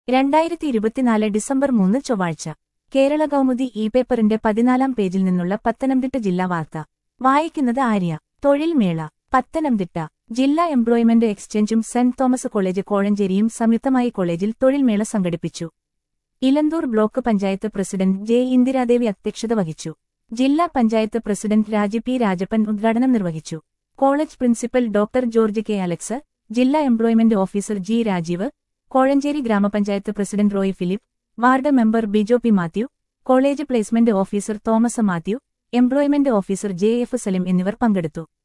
2024 December 3 ചൊവ്വാഴ്ച കേരള കൗമുദി പേപ്പറിന്റെ 14-ാം പേജിൽ നിന്നുള്ള പത്തനംതിട്ട ജില്ലാ വാർത്ത വായിക്കുന്നത് ആര്യ. തൊഴിൽ മേള പത്തനംതിട്ട ജില്ലാ എംപ്ലോയ്മെന്റ് എക്സ്ചേഞ്ചും സെന്റ് തോമസ് കോളേജ് കോഴഞ്ചേരിയും സംയുക്തമായി കോളേജിൽ തൊഴിൽ മേള സംഘടിപ്പിച്ചു. Elanthoor block panchayat president J Indiradevi അധ്യക്ഷത വഹിച്ചു. ജില്ലാ പഞ്ചായത്ത് പ്രസിഡന്റ് രാജി പി രാജപ്പൻ ഉദ്ഘാടനം നിർവഹിച്ചു. College principal doctor George K Alex, ജില്ലാ employment officer G Rajeev, Kozhencherry ഗ്രാമപഞ്ചായത്ത് president Roy Philip, ward member Bijo P Mathew, college placement officer Thomas Mathew, employment officer J F Salim എന്നിവർ പങ്കെടുത്തു.